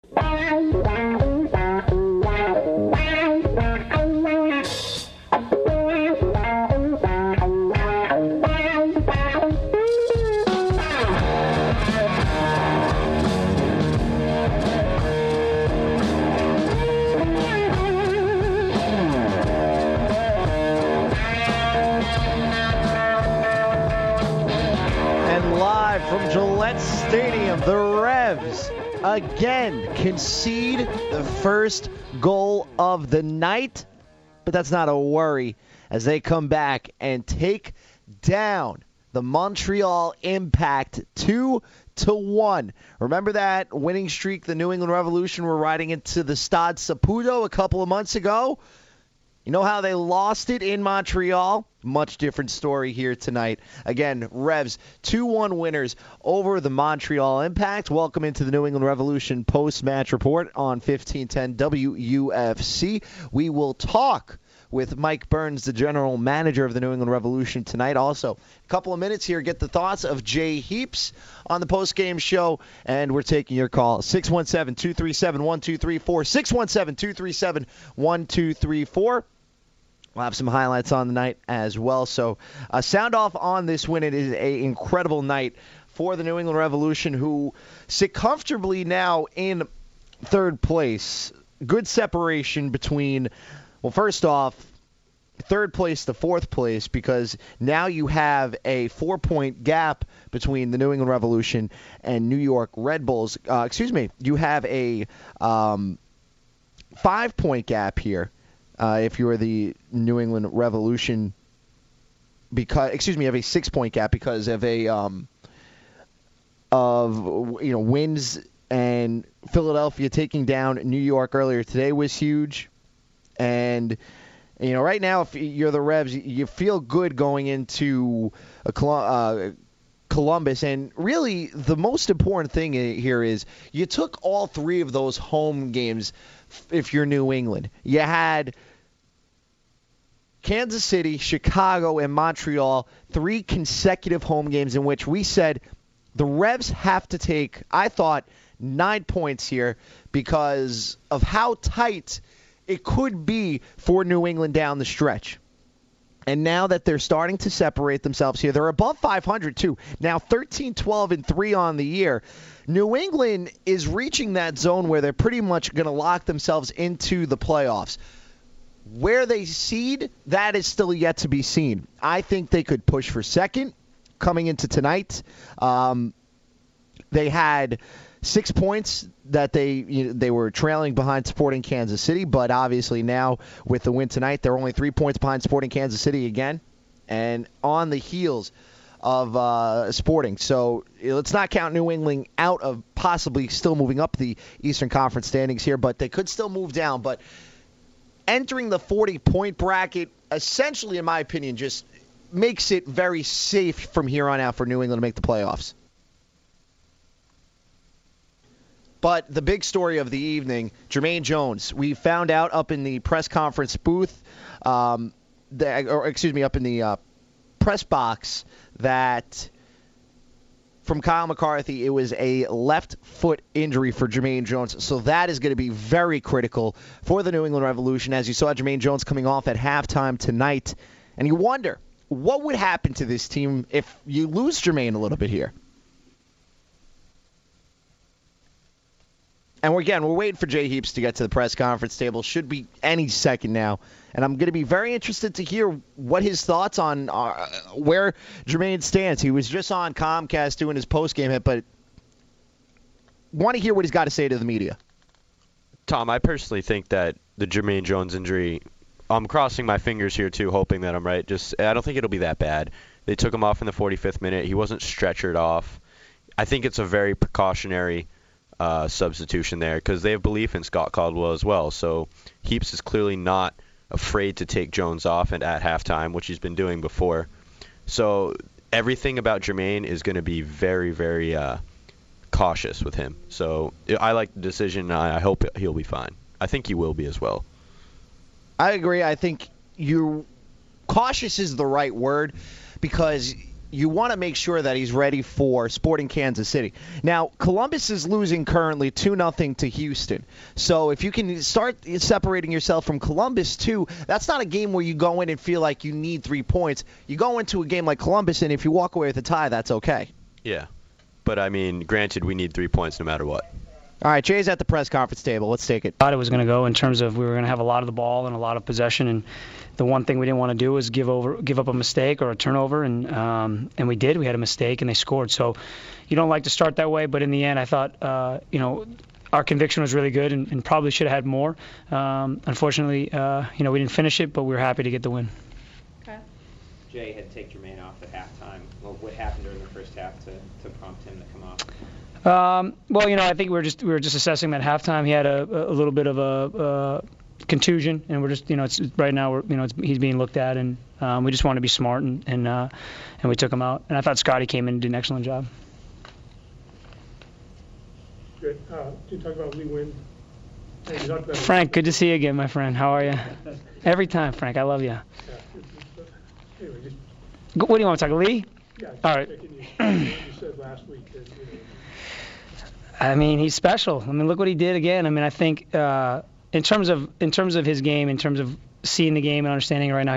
From Gillette Stadium, the Revs again concede the first goal of the night, but that's not a worry as they come back and take down the Montreal Impact 2-1. Remember that winning streak the New England Revolution were riding into the Stade Saputo a couple of months ago? You know how they lost it in Montreal? Much different story here tonight. Again, Revs 2-1 winners over the Montreal Impact. Welcome into the New England Revolution post-match report on 1510 WUFC. We will talk with Mike Burns, the general manager of the New England Revolution tonight. Also, a couple of minutes here, get the thoughts of Jay Heaps on the post-game show, and we're taking your call. 617-237-1234, 617-237-1234. We'll have some highlights on the night as well. So sound off on this win. It is an incredible night for the New England Revolution, who sit comfortably now in third place. Good separation between, well, first off, third place to fourth place, because now you have a 4-point gap between the New England Revolution and New York Red Bulls. You have a 5-point gap here. If you're the New England Revolution, you have a 6-point gap because of wins, and Philadelphia taking down New York earlier today was huge. And right now, if you're the Revs, you feel good going into Columbus. And really, the most important thing here is you took all three of those home games. If you're New England, you had Kansas City, Chicago, and Montreal, 3 consecutive home games in which we said the Revs have to take, I thought, 9 points here because of how tight it could be for New England down the stretch. And now that they're starting to separate themselves here, they're above 500 too. Now 13-12-3 on the year. New England is reaching that zone where they're pretty much going to lock themselves into the playoffs. Where they seed, that is still yet to be seen. I think they could push for second coming into tonight. They had 6 points that they were trailing behind Sporting Kansas City, but obviously now with the win tonight, they're only 3 points behind Sporting Kansas City again, and on the heels of Sporting. So let's not count New England out of possibly still moving up the Eastern Conference standings here, but they could still move down. But entering the 40-point bracket, essentially, in my opinion, just makes it very safe from here on out for New England to make the playoffs. But the big story of the evening, Jermaine Jones. We found out up in the press conference booth, up in the press box, that from Kyle McCarthy, it was a left foot injury for Jermaine Jones. So that is going to be very critical for the New England Revolution, as you saw Jermaine Jones coming off at halftime tonight. And you wonder, what would happen to this team if you lose Jermaine a little bit here? And we're waiting for Jay Heaps to get to the press conference table. Should be any second now. And I'm going to be very interested to hear what his thoughts on where Jermaine stands. He was just on Comcast doing his post-game hit, but want to hear what he's got to say to the media. Tom, I personally think that the Jermaine Jones injury, I'm crossing my fingers here too, hoping that I'm right. I don't think it'll be that bad. They took him off in the 45th minute. He wasn't stretchered off. I think it's a very precautionary substitution there because they have belief in Scott Caldwell as well. So Heaps is clearly not afraid to take Jones off and at halftime, which he's been doing before. So everything about Jermaine is going to be very, very cautious with him. So I like the decision. I hope he'll be fine. I think he will be as well. I agree. I think cautious is the right word because you want to make sure that he's ready for Sporting Kansas City. Now, Columbus is losing currently 2-0 to Houston. So if you can start separating yourself from Columbus, too, that's not a game where you go in and feel like you need 3 points. You go into a game like Columbus, and if you walk away with a tie, that's okay. Yeah. But, I mean, granted, we need 3 points no matter what. All right, Jay's at the press conference table. Let's take it. I thought it was going to go in terms of we were going to have a lot of the ball and a lot of possession, and the one thing we didn't want to do was give up a mistake or a turnover, and we did. We had a mistake, and they scored. So you don't like to start that way, but in the end, I thought our conviction was really good and probably should have had more. Unfortunately, we didn't finish it, but we were happy to get the win. Okay. Jay had to take Jermaine off at halftime. Well, what happened during the first half to prompt him to come off? I think we were just assessing that halftime. He had a little bit of a contusion, and we're just, it's right now he's being looked at, and we just wanted to be smart, and we took him out. And I thought Scotty came in and did an excellent job. Good. Can you talk about Lee Nguyen? Frank, good to see you again, my friend. How are you? Every time, Frank. I love you. Yeah, anyway, what do you want to talk, Lee? Yeah. All right. You said last week that, I mean, he's special. I mean, look what he did again. I mean, I think in terms of his game, in terms of seeing the game and understanding it right now,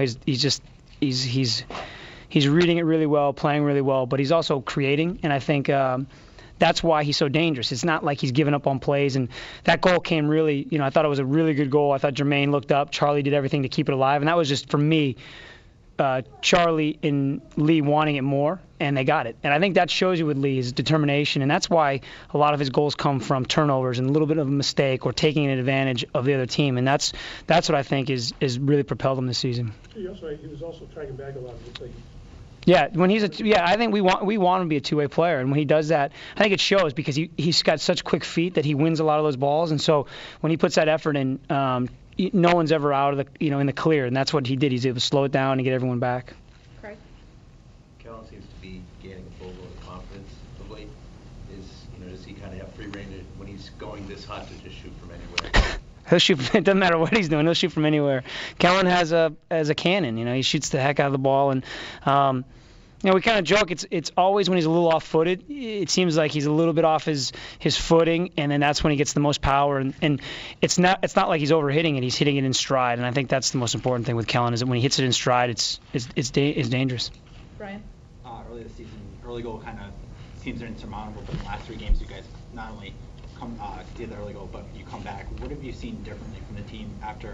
he's reading it really well, playing really well, but he's also creating, and I think that's why he's so dangerous. It's not like he's giving up on plays, and that goal came really, I thought it was a really good goal. I thought Jermaine looked up. Charlie did everything to keep it alive, and that was just, for me, Charlie and Lee wanting it more, and they got it. And I think that shows you with Lee his determination, and that's why a lot of his goals come from turnovers and a little bit of a mistake or taking an advantage of the other team, and that's what I think is really propelled him this season. he was also tracking back a lot. Yeah, I think we want him to be a two-way player, and when he does that, I think it shows because he's got such quick feet that he wins a lot of those balls, and so when he puts that effort in, no one's ever out of the in the clear, and that's what he did. He's able to slow it down and get everyone back. Craig? Kellen seems to be gaining a full load of confidence of late. Does he kind of have free reign when he's going this hot to just shoot from anywhere? He'll shoot. It doesn't matter what he's doing. He'll shoot from anywhere. Kellen has a cannon. He shoots the heck out of the ball, and we kind of joke. It's always when he's a little off-footed. It seems like he's a little bit off his footing, and then that's when he gets the most power. And it's not like he's overhitting it. He's hitting it in stride, and I think that's the most important thing with Kellen is that when he hits it in stride, it's dangerous. Brian? Early this season, early goal kind of seems insurmountable, but in the last 3 games, you guys not only get the early goal, but you come back. What have you seen differently from the team after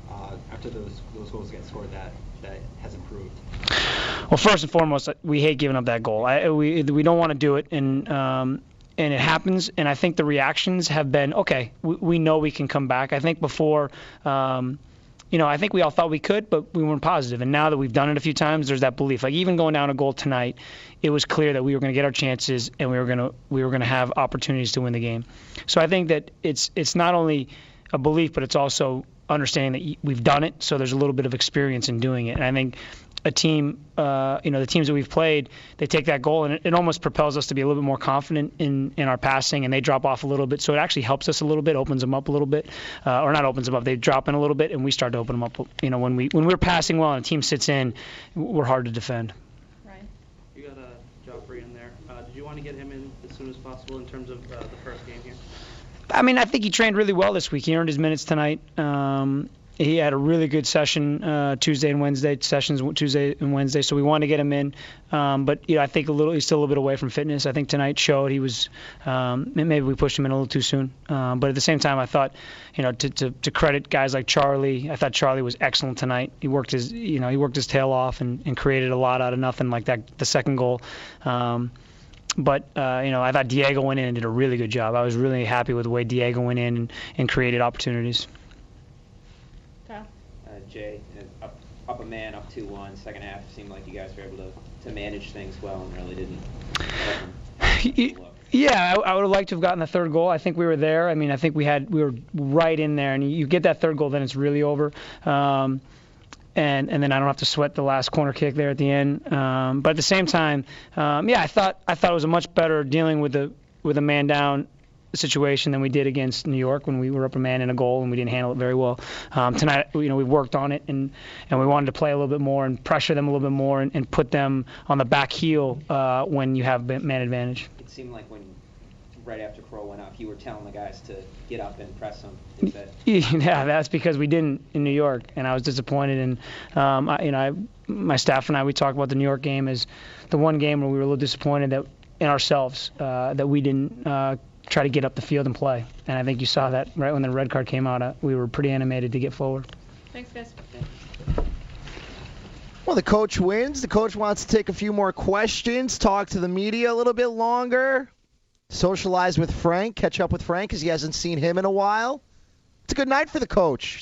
those goals get scored that has improved? Well, first and foremost, we hate giving up that goal. We don't want to do it, and it happens. And I think the reactions have been okay. We know we can come back. I think before, I think we all thought we could, but we weren't positive. And now that we've done it a few times, there's that belief. Like even going down a goal tonight, it was clear that we were going to get our chances and we were going to have opportunities to win the game. So I think that it's not only a belief, but it's also understanding that we've done it. So there's a little bit of experience in doing it. And I think a team, the teams that we've played, they take that goal and it almost propels us to be a little bit more confident in our passing, and they drop off a little bit. So it actually helps us a little bit, opens them up a little bit, or not opens them up. They drop in a little bit, and we start to open them up. When we're passing well and a team sits in, we're hard to defend. Ryan? You got Joffrey in there. Did you want to get him in as soon as possible in terms of the first game here? I mean, I think he trained really well this week. He earned his minutes tonight. He had a really good session Tuesday and Wednesday, so we wanted to get him in. But I think he's still a little bit away from fitness. I think tonight showed he was maybe we pushed him in a little too soon. But at the same time, I thought, to credit guys like Charlie, I thought Charlie was excellent tonight. He worked his tail off and created a lot out of nothing, like the second goal. But I thought Diego went in and did a really good job. I was really happy with the way Diego went in and created opportunities. Jay, up a man, up 2-1, second half, seemed like you guys were able to manage things well and really didn't. Yeah, I would have liked to have gotten the third goal. I think we were there. I mean, I think we were right in there, and you get that third goal, then it's really over. And then I don't have to sweat the last corner kick there at the end. But at the same time, I thought it was a much better dealing with a man down situation than we did against New York when we were up a man in a goal and we didn't handle it very well. Tonight, we worked on it and we wanted to play a little bit more and pressure them a little bit more and put them on the back heel when you have man advantage. It seemed like when right after Crow went off, you were telling the guys to get up and press them. Is that... Yeah, that's because we didn't in New York, and I was disappointed. And my staff and I, we talked about the New York game as the one game where we were a little disappointed that in ourselves that we didn't try to get up the field and play. And I think you saw that right when the red card came out. We were pretty animated to get forward. Thanks, guys. Well, the coach wins. The coach wants to take a few more questions, talk to the media a little bit longer, socialize with Frank, catch up with Frank because he hasn't seen him in a while. It's a good night for the coach.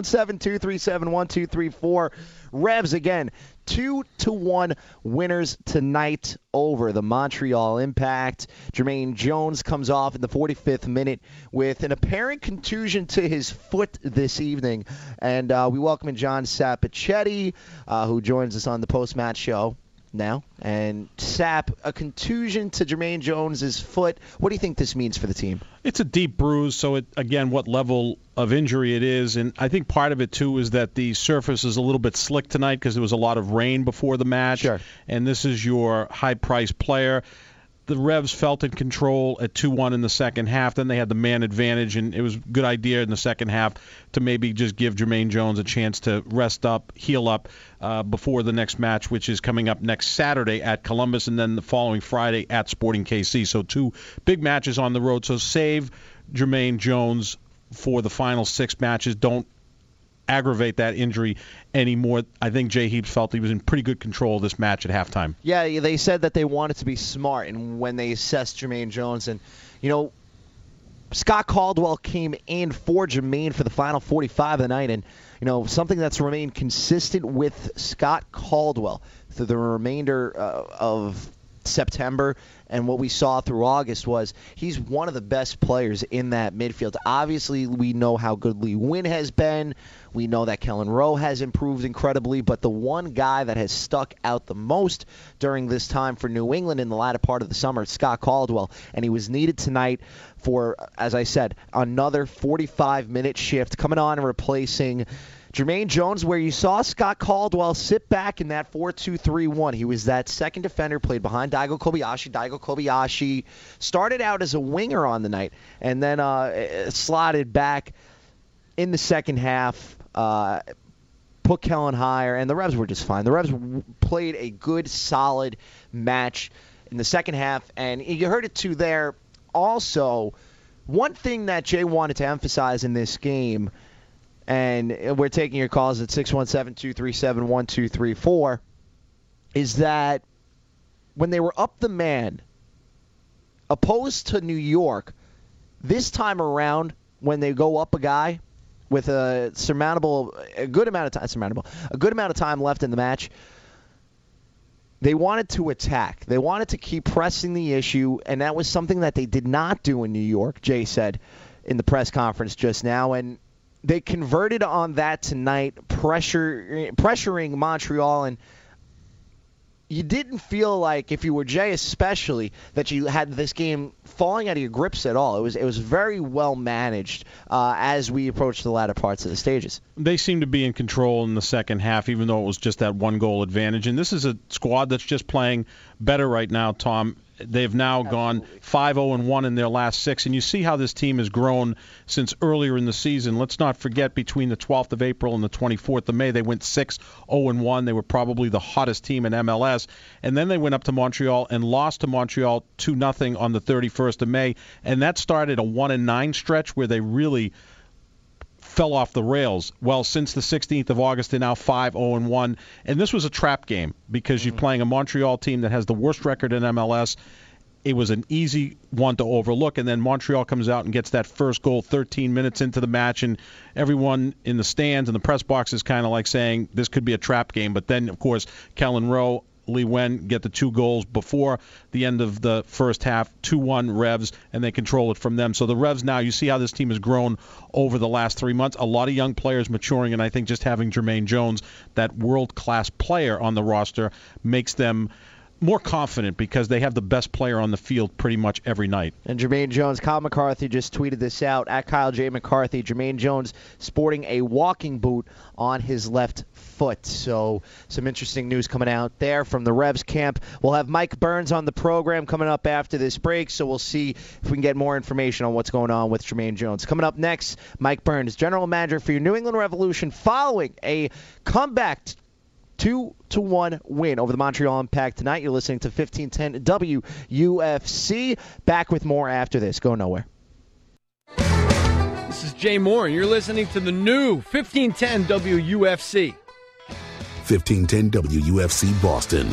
617-237-1234. Revs again, 2-1 winners tonight over the Montreal Impact. Jermaine Jones comes off in the 45th minute with an apparent contusion to his foot this evening. And we welcome in John Sapichetti, who joins us on the post-match show now. And Sap, a contusion to Jermaine Jones' foot. What do you think this means for the team? It's a deep bruise, so again, what level of injury it is. And I think part of it, too, is that the surface is a little bit slick tonight because there was a lot of rain before the match. Sure. And this is your high-priced player. The Revs felt in control at 2-1 in the second half. Then they had the man advantage, and it was a good idea in the second half to maybe just give Jermaine Jones a chance to rest up, heal up before the next match, which is coming up next Saturday at Columbus, and then the following Friday at Sporting KC. So 2 big matches on the road. So save Jermaine Jones for the final 6 matches. Don't aggravate that injury anymore. I think Jay Heaps felt he was in pretty good control of this match at halftime. Yeah, they said that they wanted to be smart and when they assessed Jermaine Jones. And, Scott Caldwell came in for Jermaine for the final 45 of the night. And, something that's remained consistent with Scott Caldwell through the remainder of September and what we saw through August was he's one of the best players in that midfield. Obviously, we know how good Lee Nguyen has been. We know that Kellen Rowe has improved incredibly, but the one guy that has stuck out the most during this time for New England in the latter part of the summer is Scott Caldwell, and he was needed tonight for, as I said, another 45-minute shift coming on and replacing Jermaine Jones, where you saw Scott Caldwell sit back in that 4-2-3-1. He was that second defender, played behind Daigo Kobayashi. Daigo Kobayashi started out as a winger on the night and then slotted back in the second half, put Kellen higher, and the Revs were just fine. The Revs played a good, solid match in the second half, and you heard it too there. Also, one thing that Jay wanted to emphasize in this game, and we're taking your calls at 617-237-1234, is that when they were up the man, opposed to New York, this time around, when they go up a guy with a good amount of time left in the match, they wanted to attack. They wanted to keep pressing the issue, and that was something that they did not do in New York, Jay said in the press conference just now, and they converted on that tonight, pressuring Montreal, and you didn't feel like, if you were Jay especially, that you had this game falling out of your grips at all. It was very well managed as we approached the latter parts of the stages. They seemed to be in control in the second half, even though it was just that 1-goal advantage. And this is a squad that's just playing better right now, Tom. They've now gone 5-0-1 in their last 6, and you see how this team has grown since earlier in the season. Let's not forget, between the 12th of April and the 24th of May, they went 6-0-1. They were probably the hottest team in MLS, and then they went up to Montreal and lost to Montreal 2-0 on the 31st of May, and that started a 1-9 stretch where they really fell off the rails. Well, since the 16th of August, they're now 5-0-1, and this was a trap game because you're playing a Montreal team that has the worst record in MLS. It was an easy one to overlook, and then Montreal comes out and gets that first goal 13 minutes into the match, and everyone in the stands and the press box is kind of like saying this could be a trap game. But then, of course, Kellen Rowe, Lee Nguyen get the 2 goals before the end of the first half, 2-1 Revs, and they control it from them. So the Revs now, you see how this team has grown over the last 3 months. A lot of young players maturing, and I think just having Jermaine Jones, that world-class player on the roster, makes them more confident because they have the best player on the field pretty much every night. And Jermaine Jones, Kyle McCarthy just tweeted this out, at Kyle J. McCarthy. Jermaine Jones sporting a walking boot on his left foot. So some interesting news coming out there from the Revs camp. We'll have Mike Burns on the program coming up after this break, so we'll see if we can get more information on what's going on with Jermaine Jones. Coming up next, Mike Burns, general manager for your New England Revolution, following a comeback 2-1 win over the Montreal Impact tonight. You're listening to 1510 WUFC. Back with more after this. Go nowhere. This is Jay Moore, and you're listening to the new 1510 WUFC. 1510 WUFC Boston.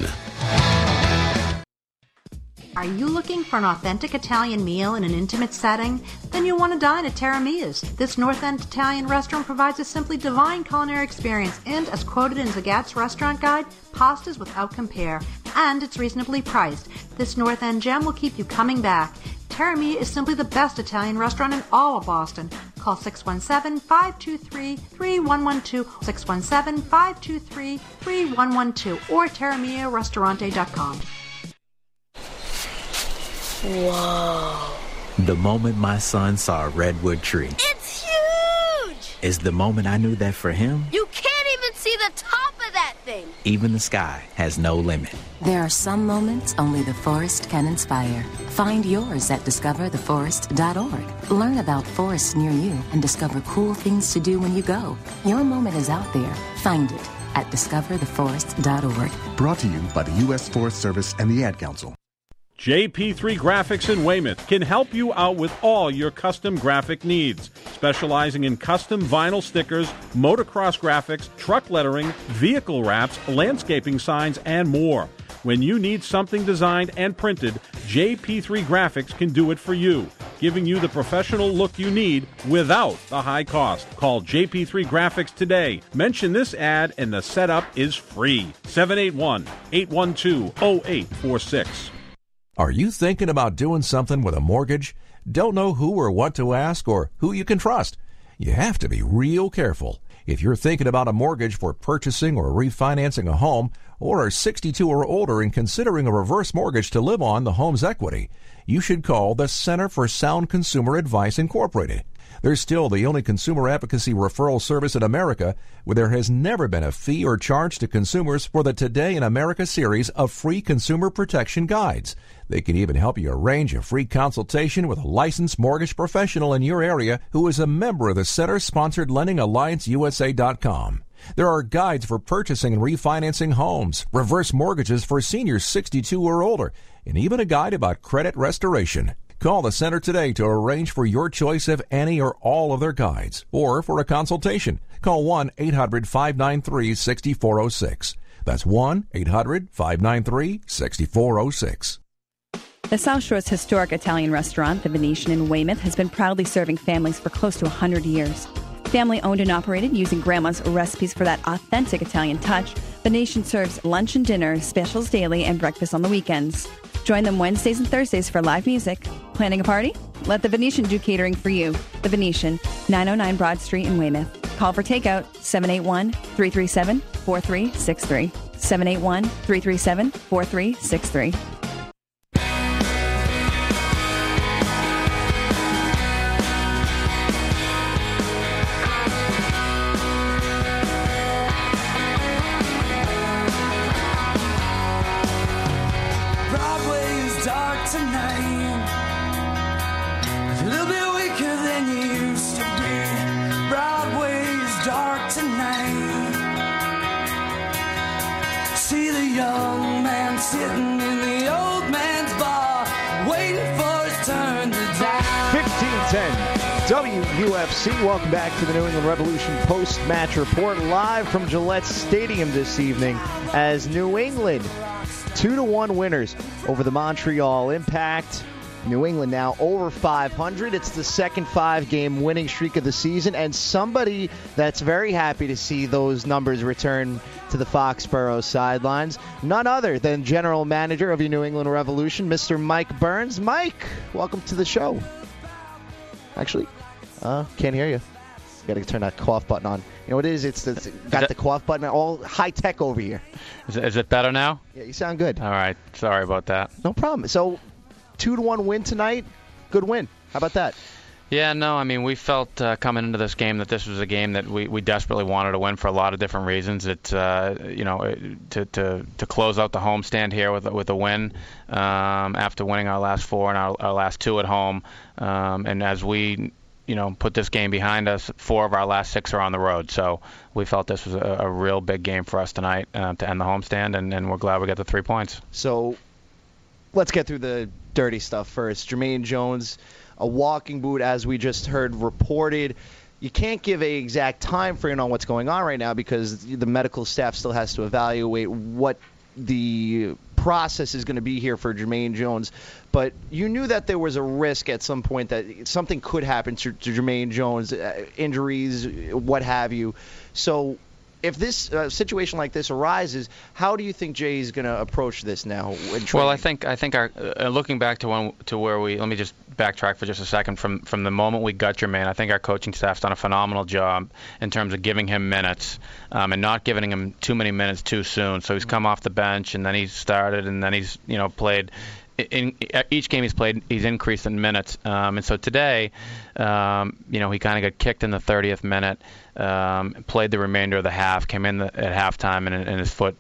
Are you looking for an authentic Italian meal in an intimate setting? Then you'll want to dine at Terra Mia's. This North End Italian restaurant provides a simply divine culinary experience and, as quoted in Zagat's restaurant guide, pastas without compare. And it's reasonably priced. This North End gem will keep you coming back. Terra Mia is simply the best Italian restaurant in all of Boston. Call 617-523-3112, 617-523-3112, or terramiarestaurante.com. Whoa. The moment my son saw a redwood tree. It's huge! Is the moment I knew that for him, you can't even see the top of that thing. even the sky has no limit. There are some moments only the forest can inspire. Find yours at discovertheforest.org. Learn about forests near you and discover cool things to do when you go. Your moment is out there. Find it at discovertheforest.org. Brought to you by the U.S. Forest Service and the Ad Council. JP3 Graphics in Weymouth can help you out with all your custom graphic needs, specializing in custom vinyl stickers, motocross graphics, truck lettering, vehicle wraps, landscaping signs, and more. When you need something designed and printed, JP3 Graphics can do it for you, giving you the professional look you need without the high cost. Call JP3 Graphics today. Mention this ad and the setup is free. 781-812-0846. Are you thinking about doing something with a mortgage? Don't know who or what to ask or who you can trust? You have to be real careful. If you're thinking about a mortgage for purchasing or refinancing a home, or are 62 or older and considering a reverse mortgage to live on the home's equity, you should call the Center for Sound Consumer Advice Incorporated. They're still the only consumer advocacy referral service in America where there has never been a fee or charge to consumers for the Today in America series of free consumer protection guides. They can even help you arrange a free consultation with a licensed mortgage professional in your area who is a member of the Center-sponsored LendingAllianceUSA.com. There are guides for purchasing and refinancing homes, reverse mortgages for seniors 62 or older, and even a guide about credit restoration. Call the center today to arrange for your choice of any or all of their guides, or for a consultation. Call 1-800-593-6406. That's 1-800-593-6406. The South Shore's historic Italian restaurant, The Venetian in Weymouth, has been proudly serving families for close to 100 years. Family owned and operated using Grandma's recipes for that authentic Italian touch, Venetian serves lunch and dinner, specials daily, and breakfast on the weekends. Join them Wednesdays and Thursdays for live music. Planning a party? Let The Venetian do catering for you. The Venetian, 909 Broad Street in Weymouth. Call for takeout, 781-337-4363. 781-337-4363. Sitting in the old man's bar, waiting for his turn to die. 1510 WUFC. Welcome back to the New England Revolution post-match report, live from Gillette Stadium this evening, as New England 2-1 winners over the Montreal Impact. New England now over 500. It's the second 5-game winning streak of the season, and somebody that's very happy to see those numbers return to the Foxborough sidelines, none other than general manager of your New England Revolution, Mr. Mike Burns. Mike, welcome to the show. Actually, can't hear you. You got to turn that cough button on. You know what it is? It's got the cough button all high tech over here. Is it better now? Yeah, you sound good. All right. Sorry about that. No problem. So 2-1 win tonight. Good win. How about that? Yeah, no, I mean, we felt coming into this game that this was a game that we desperately wanted to win for a lot of different reasons. It's to close out the homestand here with a win after winning our last 4 and our last 2 at home, and as we put this game behind us, 4 of our last 6 are on the road. So we felt this was a real big game for us tonight to end the homestand, and we're glad we got the 3 points. So let's get through the dirty stuff first. Jermaine Jones, a walking boot, as we just heard reported. You can't give a exact time frame on what's going on right now because the medical staff still has to evaluate what the process is going to be here for Jermaine Jones. But you knew that there was a risk at some point that something could happen to Jermaine Jones, injuries, what have you. So if this situation like this arises, how do you think Jay is going to approach this now? Well, I think our looking back to where we, let me just backtrack for just a second. From the moment we got Jermaine, I think our coaching staff's done a phenomenal job in terms of giving him minutes and not giving him too many minutes too soon. So he's come off the bench and then he's started and then he's played. In each game he's played, he's increased in minutes, and so today, he kind of got kicked in the 30th minute, played the remainder of the half, came in at halftime, and his foot,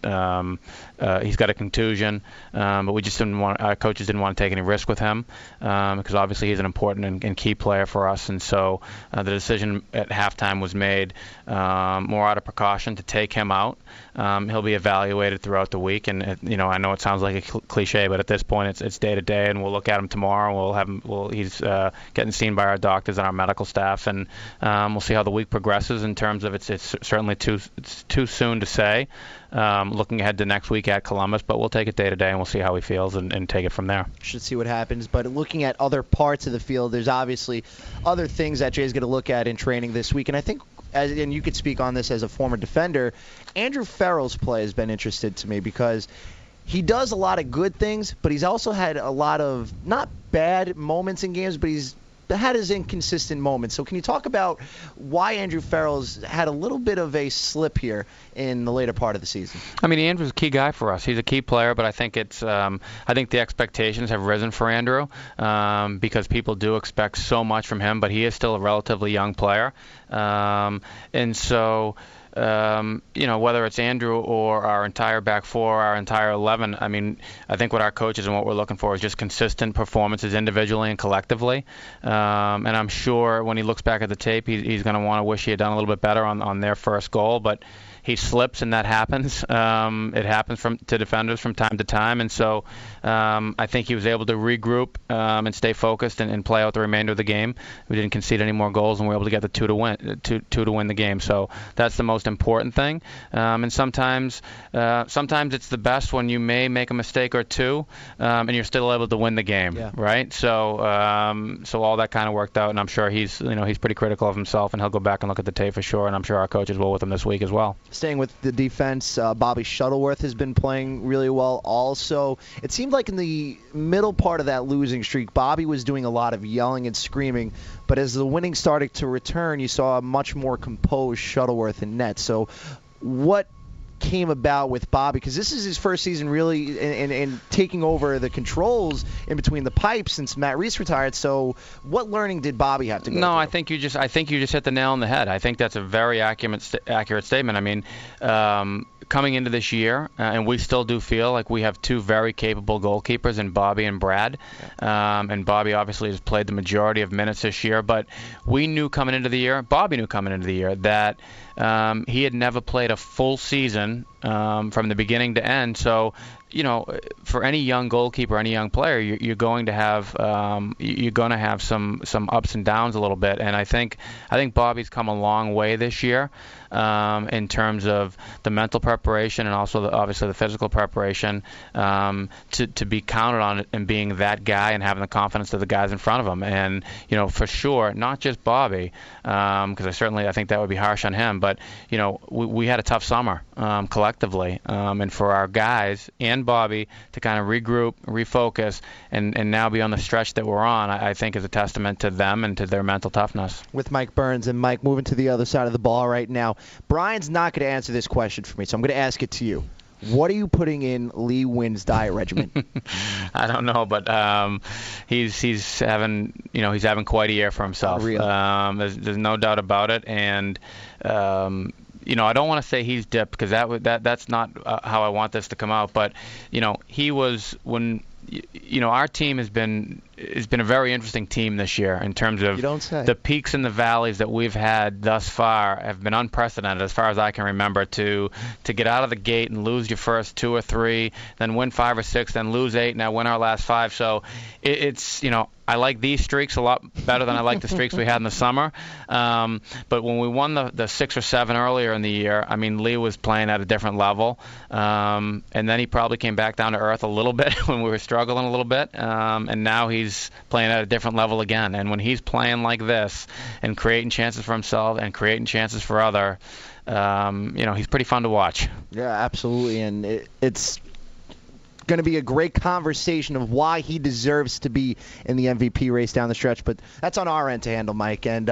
he's got a contusion, but we just our coaches didn't want to take any risk with him because obviously he's an important and key player for us, and so the decision at halftime was made more out of precaution to take him out. He'll be evaluated throughout the week, and I know it sounds like a cliche, but at this point it's day to day, and we'll look at him tomorrow. We'll have him. He's getting seen by our doctors and our medical staff, and we'll see how the week progresses. In terms of it's certainly too soon to say. Looking ahead to next week at Columbus, but we'll take it day to day and we'll see how he feels and take it from there. Should see what happens. But looking at other parts of the field, there's obviously other things that Jay's going to look at in training this week, and I think. And you could speak on this as a former defender, Andrew Farrell's play has been interesting to me because he does a lot of good things, but he's also had a lot of not bad moments in games, but he's had his inconsistent moments. So can you talk about why Andrew Farrell's had a little bit of a slip here in the later part of the season? I mean, Andrew's a key guy for us. He's a key player, but I think I think the expectations have risen for Andrew because people do expect so much from him, but he is still a relatively young player. And so whether it's Andrew or our entire back 4, our entire 11, I mean, I think what our coaches and what we're looking for is just consistent performances individually and collectively. And I'm sure when he looks back at the tape, he's going to want to wish he had done a little bit better on their first goal, but he slips and that happens. It happens to defenders from time to time, and so I think he was able to regroup and stay focused and play out the remainder of the game. We didn't concede any more goals, and we were able to get the 2 to win the game. So that's the most important thing. And sometimes it's the best when you may make a mistake or two, and you're still able to win the game, right? So all that kind of worked out, and I'm sure he's pretty critical of himself, and he'll go back and look at the tape for sure, and I'm sure our coaches will with him this week as well. Staying with the defense, Bobby Shuttleworth has been playing really well also. It seemed like in the middle part of that losing streak, Bobby was doing a lot of yelling and screaming, but as the winning started to return, you saw a much more composed Shuttleworth in net. So what came about with Bobby, because this is his first season really in taking over the controls in between the pipes since Matt Reese retired. So what learning did Bobby have to go through? I think you just hit the nail on the head. I think that's a very accurate statement. I mean, coming into this year, and we still do feel like we have 2 very capable goalkeepers in Bobby and Brad. And Bobby obviously has played the majority of minutes this year, but Bobby knew coming into the year that he had never played a full season from the beginning to end. So, for any young goalkeeper, any young player, you're going to have some ups and downs a little bit. And I think Bobby's come a long way this year in terms of the mental preparation and also obviously the physical preparation to be counted on and being that guy and having the confidence of the guys in front of him. And for sure, not just Bobby, because I think that would be harsh on him. But we had a tough summer collectively. collectively, and for our guys and Bobby to kind of regroup, refocus, and now be on the stretch that we're on, I think is a testament to them and to their mental toughness. With Mike Burns. And Mike, moving to the other side of the ball right now. Brian's not going to answer this question for me, so I'm going to ask it to you. What are you putting in Lee Nguyen's diet regimen? I don't know, but he's having quite a year for himself. There's no doubt about it, and I don't want to say he's dipped because that's not how I want this to come out. But he was when. Our team has been a very interesting team this year in terms of the peaks and the valleys that we've had thus far have been unprecedented as far as I can remember. To get out of the gate and lose your first 2 or 3, then win 5 or 6, then lose 8, now win our last 5. So it's I like these streaks a lot better than I like the streaks we had in the summer. But when we won the 6 or 7 earlier in the year, I mean, Lee was playing at a different level. And then he probably came back down to earth a little bit when we were struggling a little bit. And now he's playing at a different level again. And when he's playing like this and creating chances for himself and creating chances for other, he's pretty fun to watch. Yeah, absolutely. And it's going to be a great conversation of why he deserves to be in the MVP race down the stretch, but that's on our end to handle, Mike. And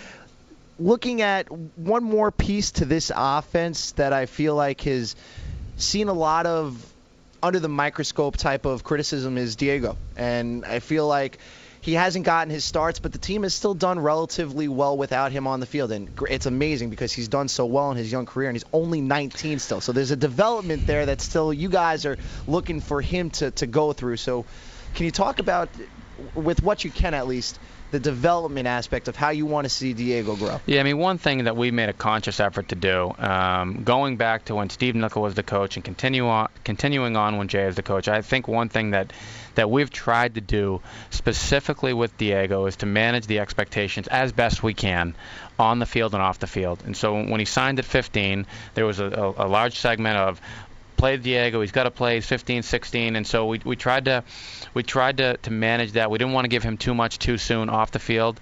looking at one more piece to this offense that I feel like has seen a lot of under the microscope type of criticism is Diego. And I feel like he hasn't gotten his starts, but the team has still done relatively well without him on the field. And it's amazing because he's done so well in his young career, and he's only 19 still. So there's a development there that still you guys are looking for him to go through. So can you talk about, with what you can at least, the development aspect of how you want to see Diego grow? Yeah, I mean, one thing that we made a conscious effort to do, going back to when Steve Nicol was the coach and continuing on when Jay is the coach, I think one thing that we've tried to do specifically with Diego is to manage the expectations as best we can on the field and off the field. And so when he signed at 15, there was a large segment of play Diego, he's got to play, he's 15, 16, and so we tried to manage that. We didn't want to give him too much too soon on the field.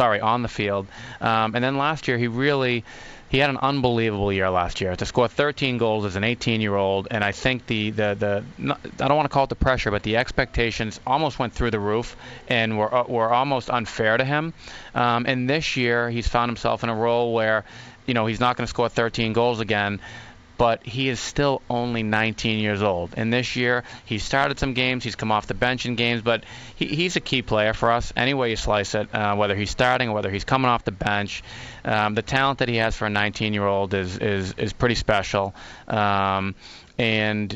And then last year he had an unbelievable year last year. To score 13 goals as an 18-year-old, and I think I don't want to call it the pressure, but the expectations almost went through the roof and were almost unfair to him. And this year he's found himself in a role where he's not going to score 13 goals again, but he is still only 19 years old. And this year, he started some games, he's come off the bench in games, but he's a key player for us, any way you slice it, whether he's starting or whether he's coming off the bench. The talent that he has for a 19-year-old is pretty special. And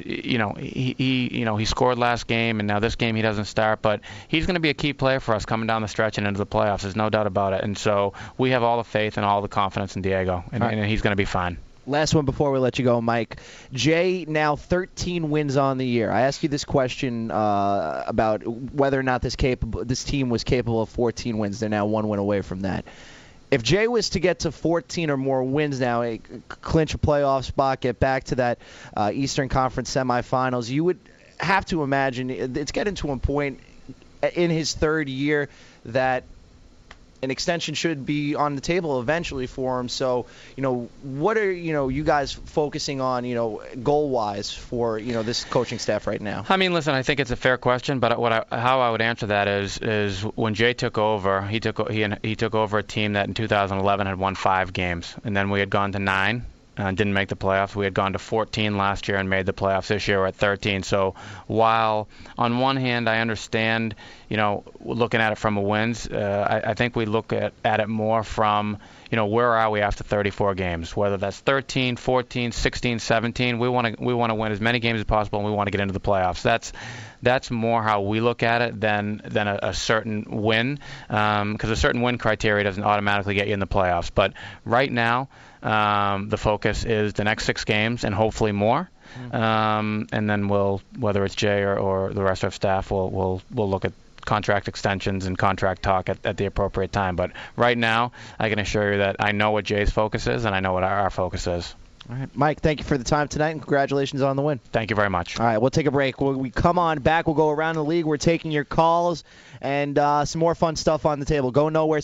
he scored last game, and now this game he doesn't start, but he's going to be a key player for us coming down the stretch and into the playoffs. There's no doubt about it. And so we have all the faith and all the confidence in Diego, and he's going to be fine. Last one before we let you go, Mike. Jay, now 13 wins on the year. I asked you this question about whether or not this team was capable of 14 wins. They're now 1 win away from that. If Jay was to get to 14 or more wins now, clinch a playoff spot, get back to that Eastern Conference semifinals, you would have to imagine it's getting to a point in his third year that an extension should be on the table eventually for him. So, what are, you guys focusing on, goal-wise for, this coaching staff right now? I mean, listen, I think it's a fair question, but how I would answer that is when Jay took over, he took over a team that in 2011 had won 5 games, and then we had gone to 9. Didn't make the playoffs. We had gone to 14 last year and made the playoffs. This year we're at 13. So while on one hand I understand, looking at it from a wins, I think we look at it more from, where are we after 34 games? Whether that's 13, 14, 16, 17, we want to win as many games as possible, and we want to get into the playoffs. That's more how we look at it than a certain win, because a certain win criteria doesn't automatically get you in the playoffs. But right now, the focus is the next 6 games and hopefully more. And then whether it's Jay or the rest of our staff, we'll look at contract extensions and contract talk at the appropriate time. But right now, I can assure you that I know what Jay's focus is and I know what our focus is. All right, Mike, thank you for the time tonight, and congratulations on the win. Thank you very much. All right, we'll take a break. When we come on back, we'll go around the league. We're taking your calls and some more fun stuff on the table. Go nowhere.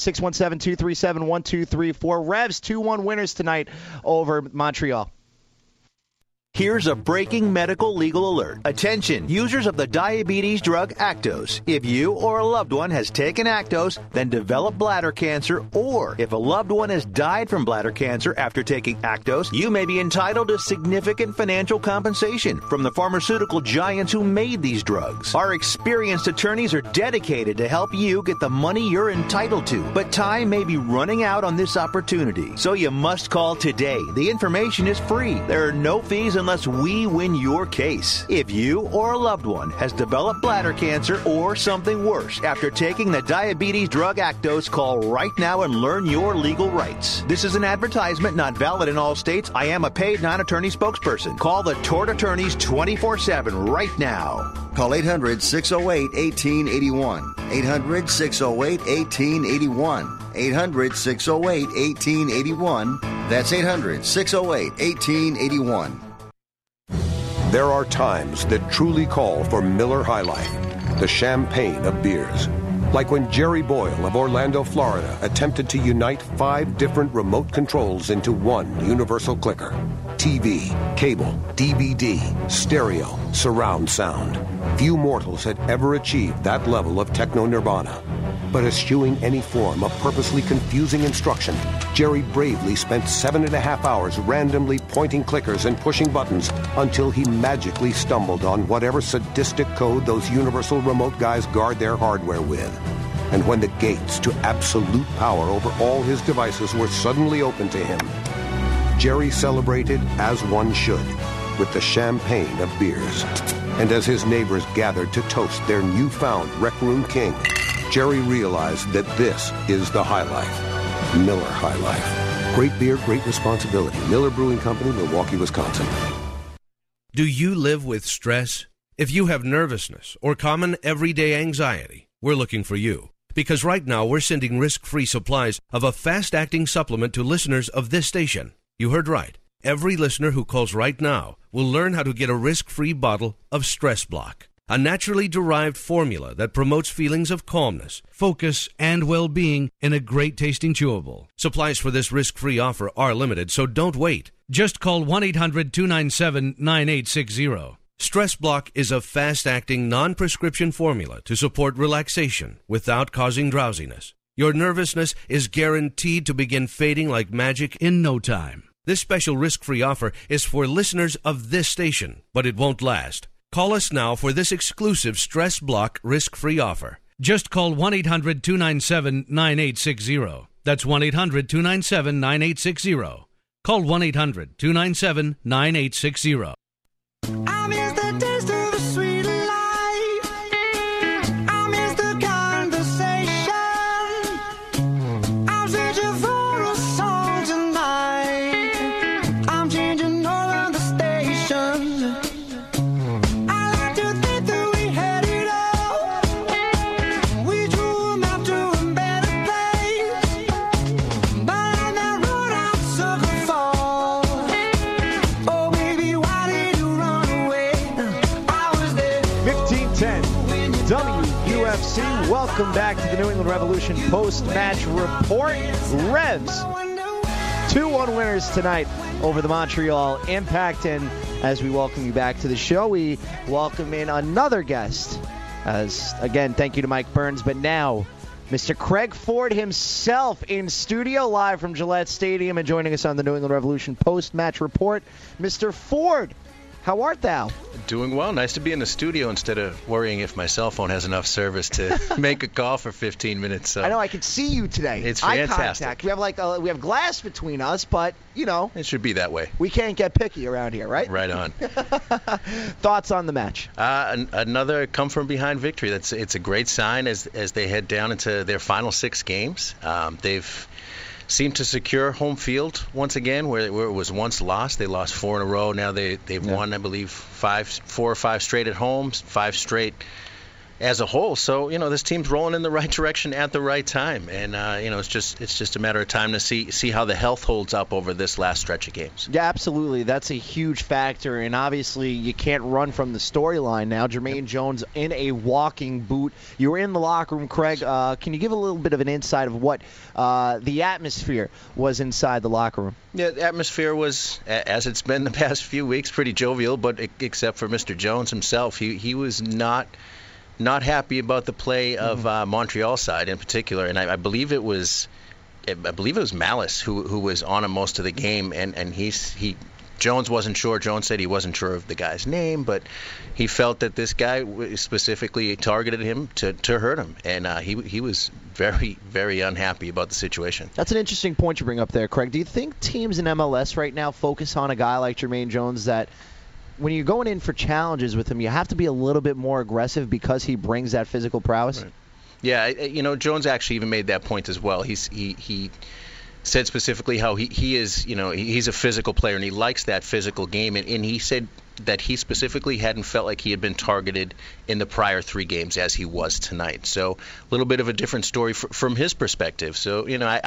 617-237-1234. Revs 2-1 winners tonight over Montreal. Here's a breaking medical legal alert. Attention, users of the diabetes drug Actos. If you or a loved one has taken Actos, then developed bladder cancer, or if a loved one has died from bladder cancer after taking Actos, you may be entitled to significant financial compensation from the pharmaceutical giants who made these drugs. Our experienced attorneys are dedicated to help you get the money you're entitled to, but time may be running out on this opportunity. So you must call today. The information is free. There are no fees unless we win your case. If you or a loved one has developed bladder cancer or something worse after taking the diabetes drug Actos, call right now and learn your legal rights. This is an advertisement not valid in all states. I am a paid non-attorney spokesperson. Call the Tort Attorneys 24/7 right now. Call 800-608-1881. 800-608-1881. 800-608-1881. That's 800-608-1881. There are times that truly call for Miller High Life, the champagne of beers. Like when Jerry Boyle of Orlando, Florida, attempted to unite 5 different remote controls into one universal clicker. TV, cable, DVD, stereo, surround sound. Few mortals had ever achieved that level of techno-nirvana. But eschewing any form of purposely confusing instruction, Jerry bravely spent 7.5 hours randomly pointing clickers and pushing buttons until he magically stumbled on whatever sadistic code those universal remote guys guard their hardware with. And when the gates to absolute power over all his devices were suddenly open to him, Jerry celebrated as one should, with the champagne of beers. And as his neighbors gathered to toast their newfound Rec Room King, Jerry realized that this is the High Life. Miller High Life. Great beer, great responsibility. Miller Brewing Company, Milwaukee, Wisconsin. Do you live with stress? If you have nervousness or common everyday anxiety, we're looking for you. Because right now we're sending risk-free supplies of a fast-acting supplement to listeners of this station. You heard right. Every listener who calls right now will learn how to get a risk-free bottle of Stress Block, a naturally derived formula that promotes feelings of calmness, focus, and well-being in a great-tasting chewable. Supplies for this risk-free offer are limited, so don't wait. Just call 1-800-297-9860. Stress Block is a fast-acting, non-prescription formula to support relaxation without causing drowsiness. Your nervousness is guaranteed to begin fading like magic in no time. This special risk-free offer is for listeners of this station, but it won't last. Call us now for this exclusive Stress Block risk-free offer. Just call 1-800-297-9860. That's 1-800-297-9860. Call 1-800-297-9860. I miss the taste of the sweet life. I miss the conversation. I'm searching for a song tonight. I'm changing all of the stations. I like to think that we had it all. We drew a map to a better place. But on that road I took a fall. Oh baby, why did you run away? I was there. 1510 WUFC. Welcome back to the New England Revolution post-match report. Revs 2-1 winners tonight over the Montreal Impact. And as we welcome you back to the show, we welcome in another guest. As again, thank you to Mike Burns, but now Mr. Craig Ford himself in studio live from Gillette Stadium and joining us on the New England Revolution post-match report. Mr. Ford, how art thou? Doing well. Nice to be in the studio instead of worrying if my cell phone has enough service to make a call for 15 minutes. So I know I can see you today. It's Eye fantastic. contact. We have we have glass between us, but you know it should be that way. We can't get picky around here, right? Right on. Thoughts on the match? Another come from behind victory. It's a great sign as they head down into their final 6 games. They've seemed to secure home field once again, where it was once lost. They lost 4 in a row. Now they've won, I believe, 4 or 5 straight at home, 5 straight as a whole. So, this team's rolling in the right direction at the right time. And, it's just a matter of time to see how the health holds up over this last stretch of games. Yeah, absolutely. That's a huge factor. And obviously, you can't run from the storyline now. Jermaine Jones in a walking boot. You were in the locker room, Craig. Can you give a little bit of an insight of what the atmosphere was inside the locker room? Yeah, the atmosphere was, as it's been the past few weeks, pretty jovial, but except for Mr. Jones himself. He was not happy about the play of Montreal's side in particular, and I believe it was Malice who was on him most of the game, and Jones wasn't sure. Jones said he wasn't sure of the guy's name, but he felt that this guy specifically targeted him to hurt him, and he was very, very unhappy about the situation. That's an interesting point you bring up there, Craig. Do you think teams in MLS right now focus on a guy like Jermaine Jones that when you're going in for challenges with him, you have to be a little bit more aggressive because he brings that physical prowess? Right. Yeah, Jones actually even made that point as well. He said specifically how he is, he's a physical player and he likes that physical game. And he said that he specifically hadn't felt like he had been targeted in the prior 3 games as he was tonight. So a little bit of a different story from his perspective. So,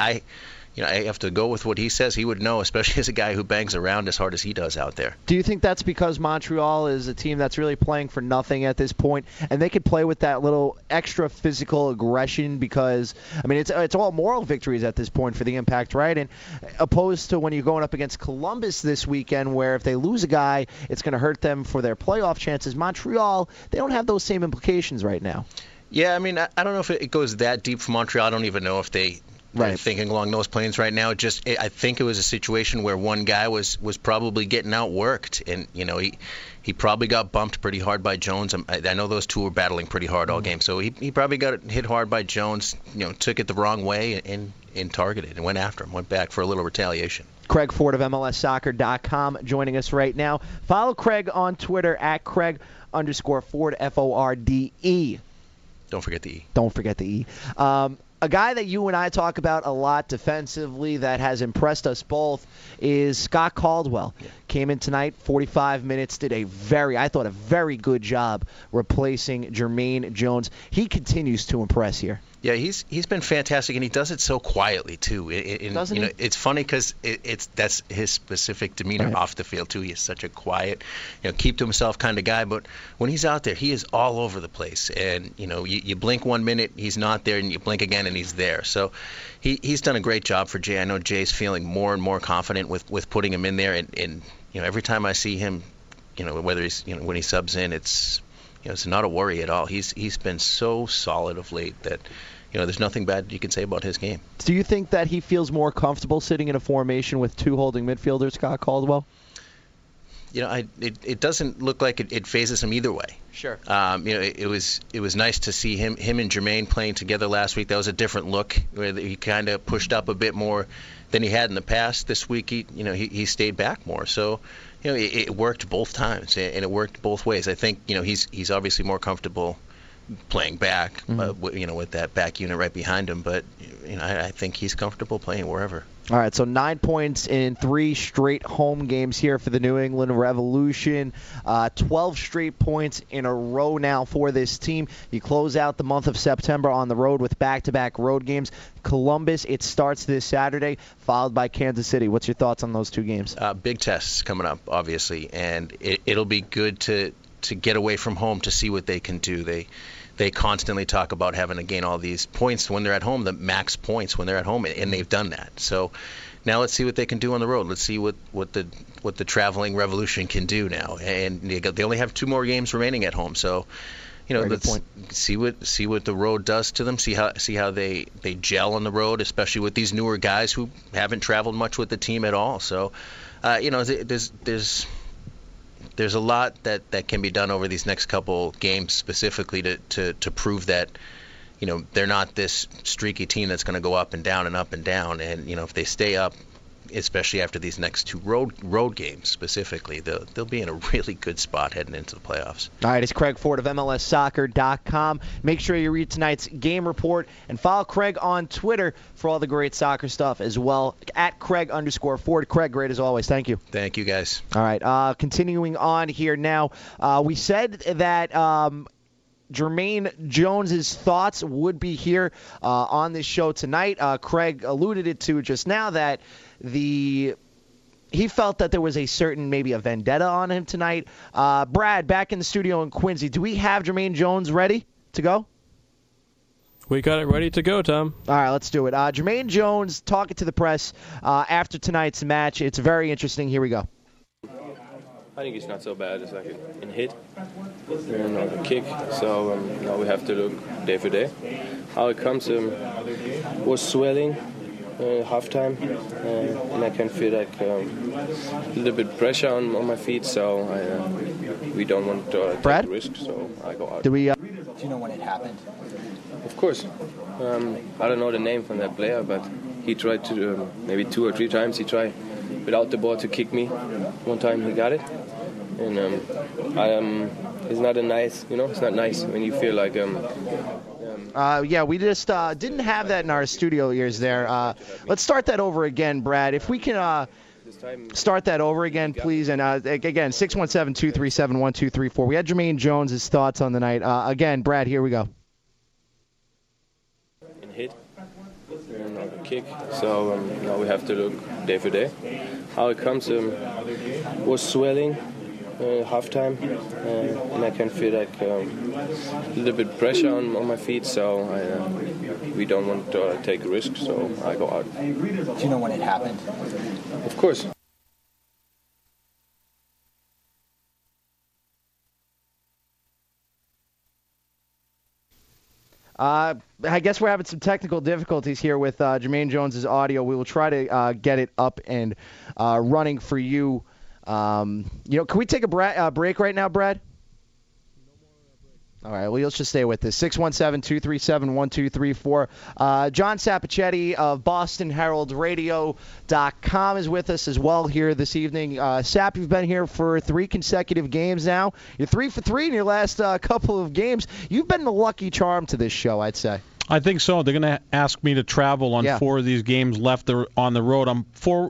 I have to go with what he says. He would know, especially as a guy who bangs around as hard as he does out there. Do you think that's because Montreal is a team that's really playing for nothing at this point, and they could play with that little extra physical aggression because, it's all moral victories at this point for the Impact, right? And opposed to when you're going up against Columbus this weekend, where if they lose a guy, it's going to hurt them for their playoff chances. Montreal, they don't have those same implications right now. Yeah, I don't know if it goes that deep for Montreal. I don't even know if they're thinking along those planes right now. I think it was a situation where one guy was probably getting outworked, and he probably got bumped pretty hard by Jones. I know those two were battling pretty hard all game, so he probably got hit hard by Jones. Took it the wrong way and targeted and went after him. Went back for a little retaliation. Craig Ford of MLSsoccer.com joining us right now. Follow Craig on Twitter at Craig_Ford FORDE. Don't forget the E. Don't forget the E. A guy that you and I talk about a lot defensively that has impressed us both is Scott Caldwell. Yeah. Came in tonight, 45 minutes, did a very good job replacing Jermaine Jones. He continues to impress here. Yeah, he's been fantastic, and he does it so quietly too. Doesn't he? It's funny because that's his specific demeanor off the field too. He is such a quiet, keep to himself kind of guy. But when he's out there, he is all over the place. And you blink 1 minute, he's not there, and you blink again, and he's there. So he's done a great job for Jay. I know Jay's feeling more and more confident with putting him in there. And every time I see him, whether he's when he subs in, it's not a worry at all. He's been so solid of late that. There's nothing bad you can say about his game. Do you think that he feels more comfortable sitting in a formation with 2 holding midfielders, Scott Caldwell? It doesn't look like it phases him either way. Sure. It was nice to see him and Jermaine playing together last week. That was a different look where he kind of pushed up a bit more than he had in the past. This week he stayed back more. So it worked both times and it worked both ways. I think he's obviously more comfortable playing back, with that back unit right behind him. But I think he's comfortable playing wherever. All right, so 9 points in 3 straight home games here for the New England Revolution. 12 straight points in a row now for this team. You close out the month of September on the road with back-to-back road games. Columbus, it starts this Saturday, followed by Kansas City. What's your thoughts on those 2 games? Big tests coming up, obviously, and it'll be good to get away from home to see what they can do. They constantly talk about having to gain all these points when they're at home, the max points when they're at home, and they've done that. So now let's see what they can do on the road. Let's see what the traveling Revolution can do now. And they only have 2 more games remaining at home, so let's see what the road does to them. See how they gel on the road, especially with these newer guys who haven't traveled much with the team at all. So there's a lot that can be done over these next couple games specifically to prove that they're not this streaky team that's going to go up and down and up and down. And if they stay up, especially after these next 2 road games specifically, they'll be in a really good spot heading into the playoffs. All right, it's Craig Ford of MLSsoccer.com. Make sure you read tonight's game report and follow Craig on Twitter for all the great soccer stuff as well, at Craig_Ford. Craig, great as always. Thank you. Thank you, guys. All right, continuing on here now. We said that Jermaine Jones's thoughts would be here on this show tonight. Craig alluded it to just now that he felt that there was a certain, maybe a vendetta on him tonight. Brad, back in the studio in Quincy, do we have Jermaine Jones ready to go? We got it ready to go, Tom. All right, let's do it. Jermaine Jones talking to the press after tonight's match. It's very interesting. Here we go. I think it's not so bad. It's like a hit and a kick. So now we have to look day for day. How it comes was swelling halftime, and I can feel like a little bit pressure on my feet. So we don't want to take risk. So I go out. Do you know when it happened? Of course. I don't know the name from that player, but he tried to maybe 2 or 3 times. He tried without the ball to kick me. One time he got it, and it's not a nice, it's not nice when you feel like. Yeah, we just didn't have that in our studio ears there. Let's start that over again, Brad. If we can start that over again, please. And again, 617-237-1234. We had Jermaine Jones' thoughts on the night. Again, Brad, here we go. Hit and a kick. So now we have to look day for day. How it comes was swelling halftime, and I can feel like a little bit pressure on my feet. So we don't want to take a risk. So I go out. Do you know when it happened? Of course. I guess we're having some technical difficulties here with Jermaine Jones' audio. We will try to get it up and running for you. Can we take a break right now, Brad? All right, well, let's just stay with this. 617-237-1234. John Sapichetti of BostonHeraldRadio.com is with us as well here this evening. Sap, you've been here for 3 consecutive games now. You're 3 for 3 in your last couple of games. You've been the lucky charm to this show, I'd say. I think so. They're going to ask me to travel on 4 of these games left on the road. I'm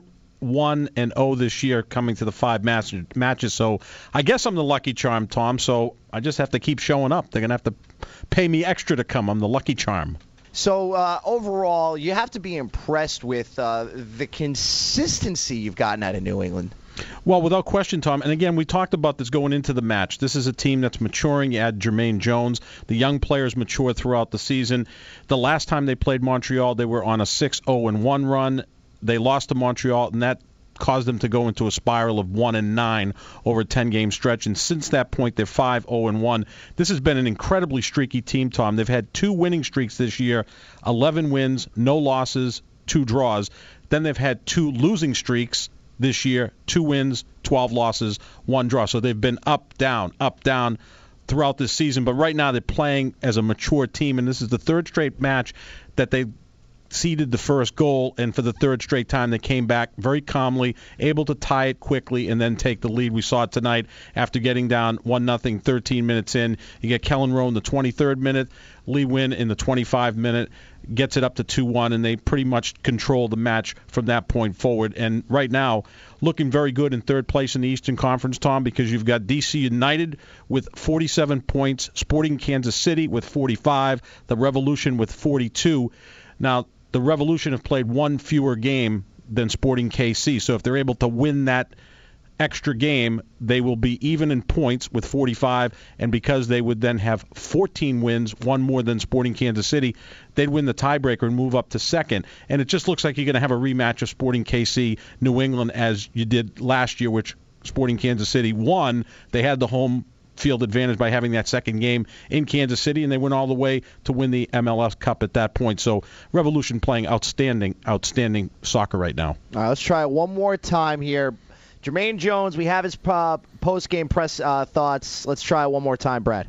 4-1-0 this year coming to the 5 matches. So I guess I'm the lucky charm, Tom. So I just have to keep showing up. They're going to have to pay me extra to come. I'm the lucky charm. So overall, you have to be impressed with the consistency you've gotten out of New England. Well, without question, Tom. And again, we talked about this going into the match. This is a team that's maturing. You add Jermaine Jones. The young players mature throughout the season. The last time they played Montreal, they were on a 6-0-1 run. They lost to Montreal, and that caused them to go into a spiral of 1-9 over a 10-game stretch. And since that point, they're 5-0-1. This has been an incredibly streaky team, Tom. They've had 2 winning streaks this year, 11 wins, no losses, 2 draws. Then they've had 2 losing streaks this year, 2 wins, 12 losses, 1 draw. So they've been up, down throughout this season. But right now they're playing as a mature team, and this is the 3rd straight match that they ceded the first goal, and for the 3rd straight time they came back very calmly, able to tie it quickly and then take the lead. We saw it tonight after getting down 1-0 13 minutes in. You get Kellen Rowe in the 23rd minute, Lee Wynn in the 25th minute, gets it up to 2-1, and they pretty much control the match from that point forward. And right now, looking very good in 3rd place in the Eastern Conference, Tom, because you've got D.C. United with 47 points, Sporting Kansas City with 45, the Revolution with 42. Now, the Revolution have played 1 fewer game than Sporting KC, so if they're able to win that extra game, they will be even in points with 45, and because they would then have 14 wins, 1 more than Sporting Kansas City, they'd win the tiebreaker and move up to 2nd. And it just looks like you're going to have a rematch of Sporting KC New England as you did last year, which Sporting Kansas City won. They had the home field advantage by having that 2nd game in Kansas City, and they went all the way to win the MLS Cup at that point. So Revolution playing outstanding soccer right now. All right, let's try it one more time here. Jermaine Jones, we have his post-game press thoughts. Let's try it one more time, Brad.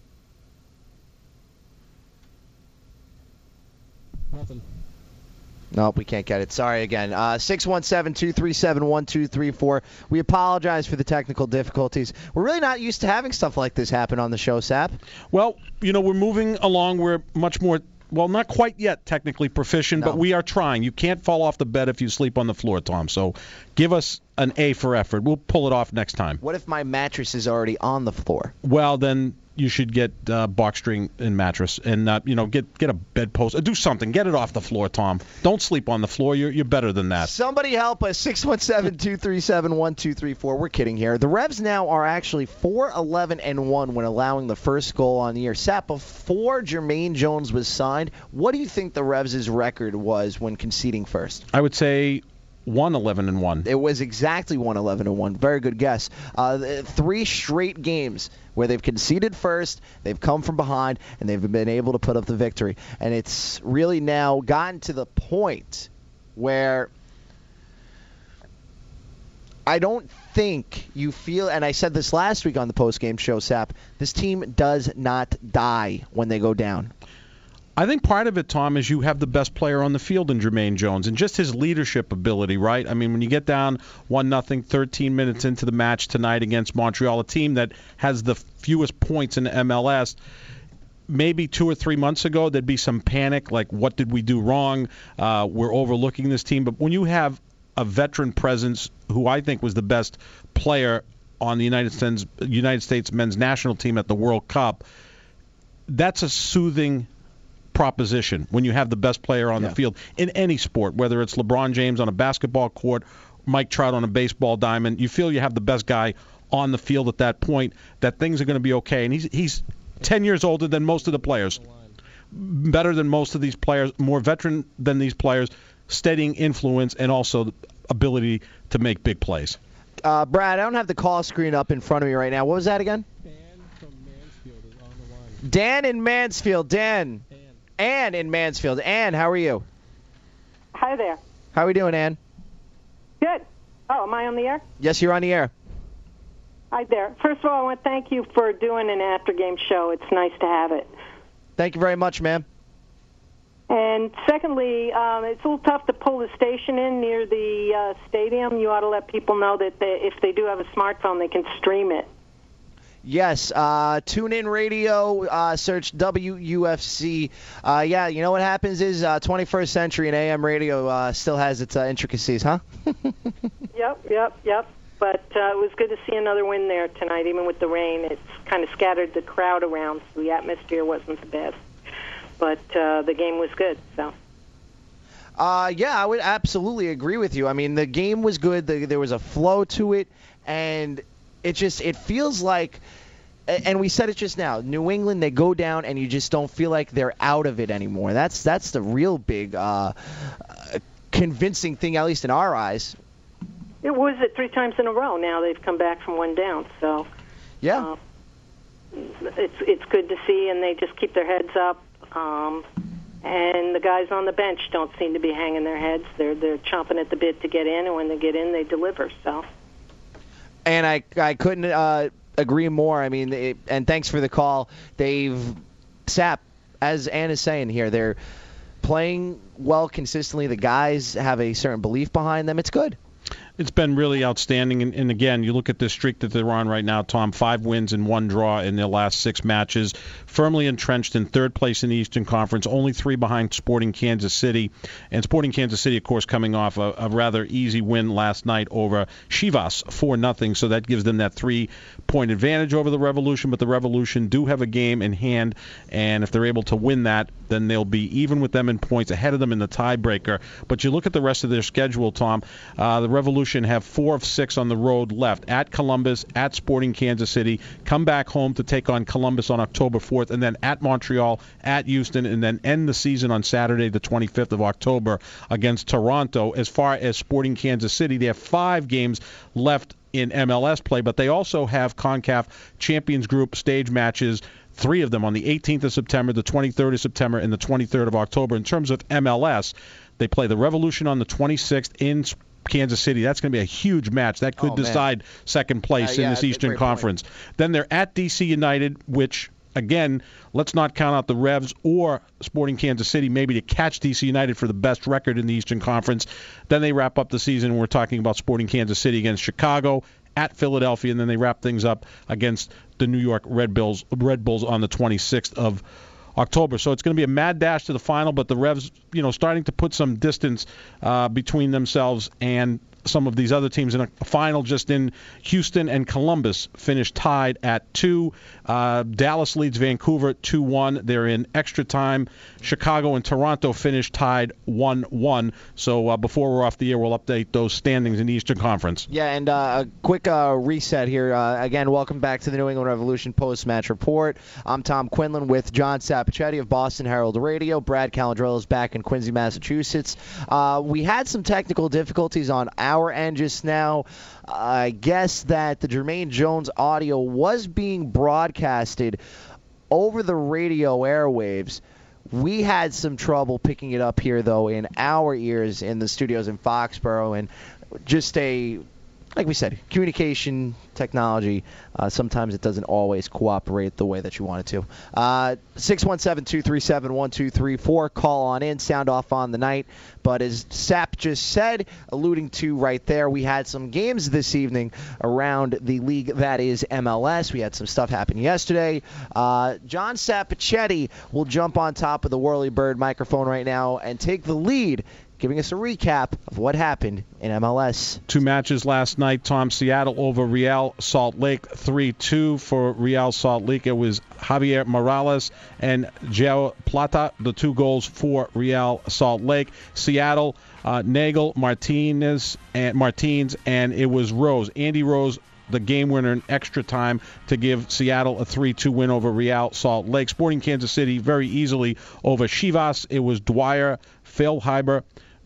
Nothing. Nope, we can't get it. Sorry again. 617-237-1234. We apologize for the technical difficulties. We're really not used to having stuff like this happen on the show, Sap. Well, we're moving along. We're much more, well, not quite yet technically proficient, but we are trying. You can't fall off the bed if you sleep on the floor, Tom. So give us an A for effort. We'll pull it off next time. What if my mattress is already on the floor? Well, then you should get box spring and mattress and get a bedpost. Do something. Get it off the floor, Tom. Don't sleep on the floor. You're better than that. Somebody help us. 617-237-1234. We're kidding here. The Revs now are actually 4-11-1 when allowing the first goal on the year. Sap, before Jermaine Jones was signed, what do you think the Revs' record was when conceding first? I would say 1-11-1. It was exactly 1-11-1. Very good guess. 3 straight games where they've conceded first, they've come from behind, and they've been able to put up the victory. And it's really now gotten to the point where I don't think you feel, and I said this last week on the postgame show, Sap, this team does not die when they go down. I think part of it, Tom, is you have the best player on the field in Jermaine Jones and just his leadership ability, right? I mean, when you get down 1-0, 13 minutes into the match tonight against Montreal, a team that has the fewest points in the MLS, maybe 2 or 3 months ago, there'd be some panic, like, what did we do wrong? We're overlooking this team. But when you have a veteran presence who I think was the best player on the United States men's national team at the World Cup, that's a soothing proposition when you have the best player on the field in any sport, whether it's LeBron James on a basketball court, Mike Trout on a baseball diamond. You feel you have the best guy on the field at that point, that things are going to be okay. And he's 10 years older than most of the players, better than most of these players, more veteran than these players, steadying influence, and also the ability to make big plays. Brad, I don't have the call screen up in front of me right now. What was that again? Dan from Mansfield is on the line. Dan in Mansfield. Dan. Ann in Mansfield. Ann, how are you? Hi there. How are we doing, Ann? Good. Oh, am I on the air? Yes, you're on the air. Hi there. First of all, I want to thank you for doing an after-game show. It's nice to have it. Thank you very much, ma'am. And secondly, it's a little tough to pull the station in near the stadium. You ought to let people know that if they do have a smartphone, they can stream it. Yes, tune in radio, search WUFC. Yeah, you know what happens is 21st century and AM radio still has its intricacies, huh? Yep. But it was good to see another win there tonight, even with the rain. It's kind of scattered the crowd around, so the atmosphere wasn't the best. But the game was good, so. Yeah, I would absolutely agree with you. I mean, the game was good. There was a flow to it, and it feels like, and we said it just now, New England, they go down and you just don't feel like they're out of it anymore. That's the real big convincing thing, at least in our eyes. It was 3 times in a row. Now they've come back from one down, so yeah, it's good to see, and they just keep their heads up. And the guys on the bench don't seem to be hanging their heads. They're chomping at the bit to get in, and when they get in, they deliver. So. And I couldn't agree more. I mean, and thanks for the call. Sap, as Ann is saying here, they're playing well consistently. The guys have a certain belief behind them. It's good. It's been really outstanding. And again, you look at this streak that they're on right now, Tom, 5 wins and 1 draw in their last 6 matches, firmly entrenched in 3rd place in the Eastern Conference, only 3 behind Sporting Kansas City. And Sporting Kansas City, of course, coming off a rather easy win last night over Chivas, 4-0. So that gives them that 3-point advantage over the Revolution. But the Revolution do have a game in hand, and if they're able to win that, then they'll be even with them in points, ahead of them in the tiebreaker. But you look at the rest of their schedule, Tom, the Revolution have 4 of 6 on the road left, at Columbus, at Sporting Kansas City, come back home to take on Columbus on October 4th, and then at Montreal, at Houston, and then end the season on Saturday, the 25th of October, against Toronto. As far as Sporting Kansas City, they have 5 games left in MLS play, but they also have CONCACAF Champions Group stage matches, 3 of them on the 18th of September, the 23rd of September, and the 23rd of October. In terms of MLS, they play the Revolution on the 26th in Kansas City. That's going to be a huge match. That could decide second place in this Eastern Conference. Then they're at D.C. United, which, again, let's not count out the Revs or Sporting Kansas City maybe to catch D.C. United for the best record in the Eastern Conference. Then they wrap up the season, and we're talking about Sporting Kansas City against Chicago, at Philadelphia, and then they wrap things up against the New York Red Bulls on the 26th of October. So it's going to be a mad dash to the final, but the Revs, starting to put some distance between themselves and some of these other teams in a final just in Houston and Columbus finished tied at 2. Dallas leads Vancouver 2-1. They're in extra time. Chicago and Toronto finished tied 1-1. So before we're off the air, we'll update those standings in the Eastern Conference. Yeah, and a quick reset here. Again, welcome back to the New England Revolution post-match report. I'm Tom Quinlan with John Sapichetti of Boston Herald Radio. Brad Calandrello is back in Quincy, Massachusetts. We had some technical difficulties on our end just now. I guess that the Jermaine Jones audio was being broadcasted over the radio airwaves. We had some trouble picking it up here, though, in our ears in the studios in Foxborough, and just like we said, communication technology, sometimes it doesn't always cooperate the way that you want it to. 617-237-1234. Call on in, sound off on the night. But as Sap just said, alluding to right there, we had some games this evening around the league that is MLS. We had some stuff happen yesterday. John Sapichetti will jump on top of the Whirly Bird microphone right now and take the lead, giving us a recap of what happened in MLS. 2 matches last night, Tom. Seattle over Real Salt Lake, 3-2 for Real Salt Lake. It was Javier Morales and João Plata, the 2 goals for Real Salt Lake. Seattle, Nagel, Martins, and it was Rose. Andy Rose, the game winner in extra time to give Seattle a 3-2 win over Real Salt Lake. Sporting Kansas City very easily over Chivas. It was Dwyer, Phil Heiber,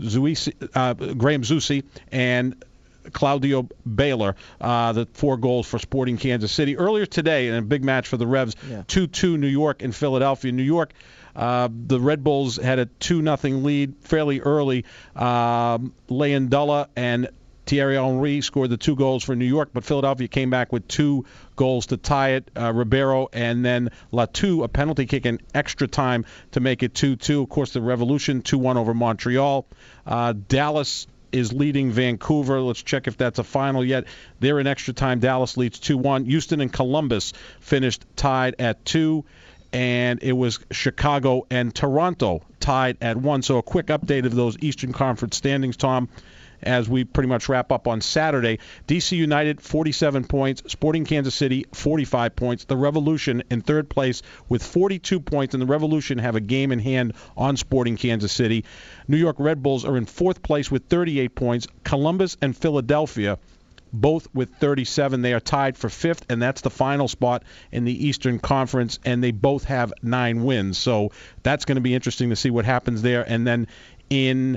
Graham Zusi, and Claudio Baylor, the 4 goals for Sporting Kansas City. Earlier today, in a big match for the Revs, 2-2 New York and Philadelphia. New York, the Red Bulls had a 2-0 lead fairly early. Leandella and Thierry Henry scored the 2 goals for New York, but Philadelphia came back with 2 goals to tie it. Ribeiro and then Latu, a penalty kick in extra time to make it 2-2. Of course, the Revolution 2-1 over Montreal. Dallas is leading Vancouver. Let's check if that's a final yet. They're in extra time. Dallas leads 2-1. Houston and Columbus finished tied at 2. And it was Chicago and Toronto tied at 1. So a quick update of those Eastern Conference standings, Tom, as we pretty much wrap up on Saturday. DC United, 47 points. Sporting Kansas City, 45 points. The Revolution in third place with 42 points, and the Revolution have a game in hand on Sporting Kansas City. New York Red Bulls are in fourth place with 38 points. Columbus and Philadelphia, both with 37. They are tied for fifth, and that's the final spot in the Eastern Conference, and they both have 9 wins. So that's going to be interesting to see what happens there. And then in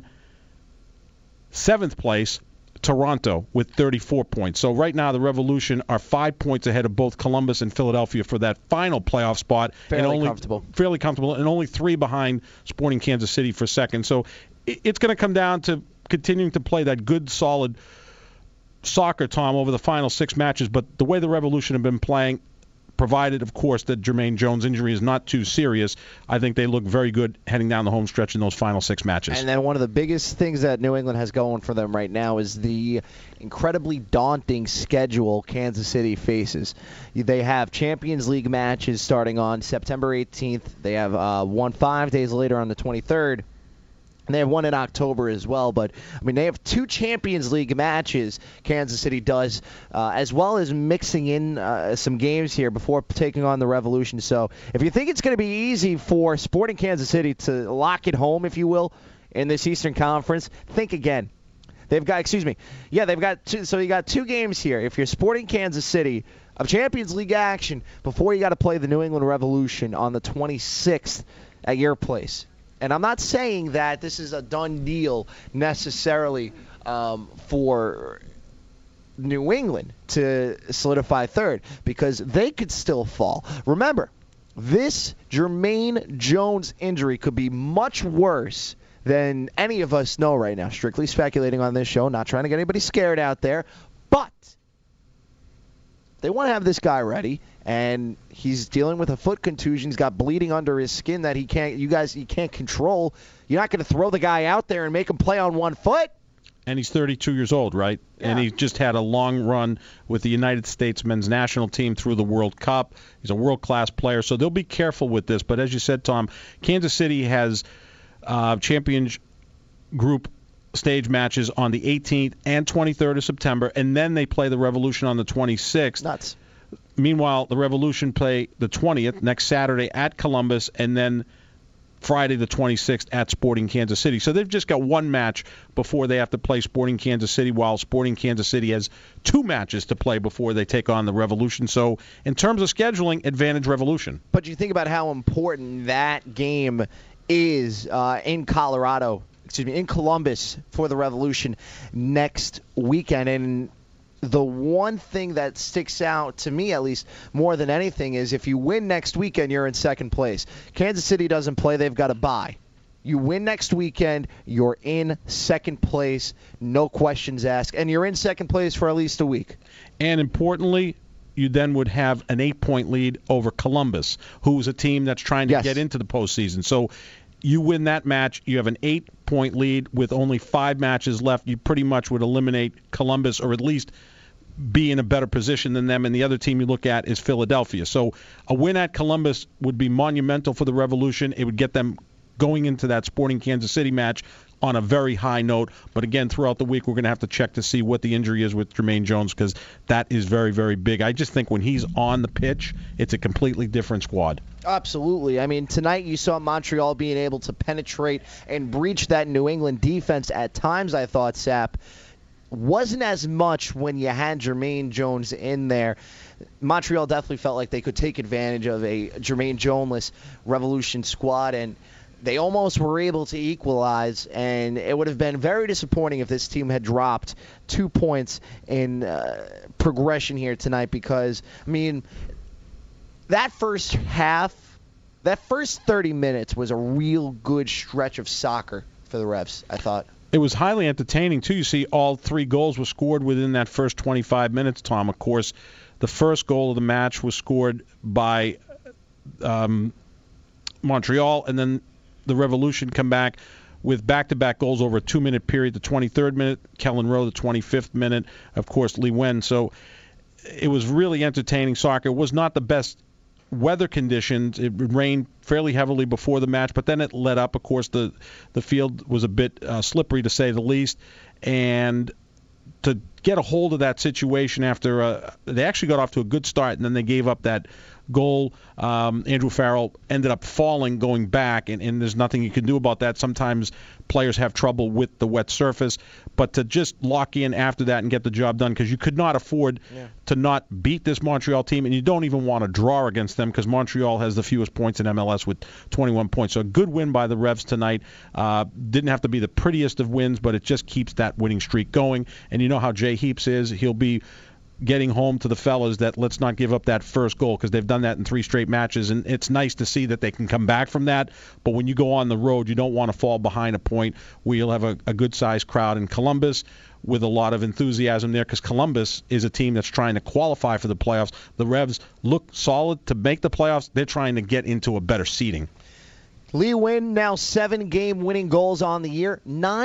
seventh place, Toronto with 34 points. So right now the Revolution are 5 points ahead of both Columbus and Philadelphia for that final playoff spot. Fairly comfortable, and only 3 behind Sporting Kansas City for second. So it's going to come down to continuing to play that good, solid soccer, Tom, over the final 6 matches. But the way the Revolution have been playing, provided, of course, that Jermaine Jones' injury is not too serious, I think they look very good heading down the home stretch in those final 6 matches. And then one of the biggest things that New England has going for them right now is the incredibly daunting schedule Kansas City faces. They have Champions League matches starting on September 18th. They have one 5 days later on the 23rd. And they have one in October as well. But, I mean, they have 2 Champions League matches, Kansas City does, as well as mixing in some games here before taking on the Revolution. So if you think it's going to be easy for Sporting Kansas City to lock it home, if you will, in this Eastern Conference, think again. They've got, they've got 2. So you got 2 games here. If you're Sporting Kansas City of Champions League action before you got to play the New England Revolution on the 26th at your place. And I'm not saying that this is a done deal necessarily for New England to solidify third, because they could still fall. Remember, this Jermaine Jones injury could be much worse than any of us know right now. Strictly speculating on this show, not trying to get anybody scared out there. But they want to have this guy ready, and he's dealing with a foot contusion. He's got bleeding under his skin that he can't control. You're not going to throw the guy out there and make him play on one foot. And he's 32 years old, right? Yeah. And he just had a long run with the United States men's national team through the World Cup. He's a world-class player, so they'll be careful with this. But as you said, Tom, Kansas City has Champions Group stage matches on the 18th and 23rd of September, and then they play the Revolution on the 26th. Nuts. Meanwhile, the Revolution play the 20th, next Saturday at Columbus, and then Friday the 26th at Sporting Kansas City. So they've just got one match before they have to play Sporting Kansas City, while Sporting Kansas City has two matches to play before they take on the Revolution. So in terms of scheduling, advantage Revolution. But you think about how important that game is in Columbus for the Revolution next weekend. And the one thing that sticks out to me, at least more than anything, is if you win next weekend, you're in second place. Kansas City doesn't play. They've got a bye. You win next weekend, you're in second place, no questions asked, and you're in second place for at least a week. And importantly, you then would have an 8-point lead over Columbus, who's a team that's trying to get into the postseason. So you win that match, you have an 8-point lead with only 5 matches left. You pretty much would eliminate Columbus, or at least be in a better position than them, and the other team you look at is Philadelphia. So a win at Columbus would be monumental for the Revolution. It would get them going into that Sporting Kansas City match on a very high note. But again, throughout the week, we're going to have to check to see what the injury is with Jermaine Jones, because that is very, very big. I just think when he's on the pitch, it's a completely different squad. Absolutely. I mean, tonight you saw Montreal being able to penetrate and breach that New England defense at times, I thought, Sap. Wasn't as much when you had Jermaine Jones in there. Montreal definitely felt like they could take advantage of a Jermaine Jones-less Revolution squad, and they almost were able to equalize, and it would have been very disappointing if this team had dropped 2 points in progression here tonight, because, I mean, that first half, that first 30 minutes was a real good stretch of soccer for the Revs, I thought. It was highly entertaining, too. You see, all 3 goals were scored within that first 25 minutes, Tom. Of course, the first goal of the match was scored by Montreal, and then the Revolution come back with back-to-back goals over a 2-minute period. The 23rd minute, Kellen Rowe, the 25th minute, of course, Lee Wen. So it was really entertaining soccer. It was not the best weather conditions. It rained fairly heavily before the match, but then it let up. Of course, the field was a bit slippery, to say the least, and to get a hold of that situation after they actually got off to a good start, and then they gave up that goal. Andrew Farrell ended up falling going back, and there's nothing you can do about that. Sometimes players have trouble with the wet surface, but to just lock in after that and get the job done, because you could not afford to not beat this Montreal team, and you don't even want to draw against them, because Montreal has the fewest points in MLS with 21 points. So a good win by the Revs tonight. Didn't have to be the prettiest of wins, but it just keeps that winning streak going. And you know how Jay Heaps is. He'll be getting home to the fellas that let's not give up that first goal, because they've done that in 3 straight matches, and it's nice to see that they can come back from that. But when you go on the road, you don't want to fall behind a point where you'll have a good-sized crowd in Columbus with a lot of enthusiasm there, because Columbus is a team that's trying to qualify for the playoffs. The Revs look solid to make the playoffs. They're trying to get into a better seeding. Lee Wen, now 7 game-winning goals on the year,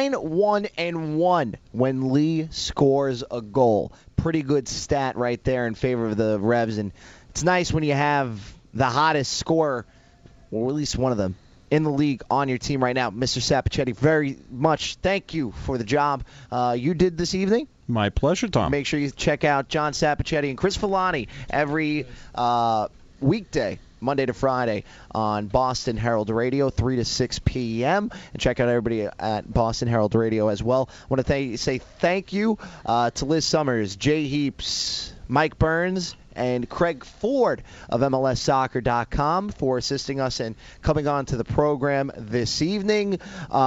9-1-1 when Lee scores a goal. Pretty good stat right there in favor of the Revs, and it's nice when you have the hottest scorer, or at least one of them, in the league on your team right now. Mr. Sapichetti, very much thank you for the job you did this evening. My pleasure, Tom. Make sure you check out John Sapichetti and Chris Filani every weekday, Monday to Friday, on Boston Herald Radio, 3 to 6 p.m. And check out everybody at Boston Herald Radio as well. I want to say thank you to Liz Summers, Jay Heaps, Mike Burns, and Craig Ford of MLSsoccer.com for assisting us and coming on to the program this evening.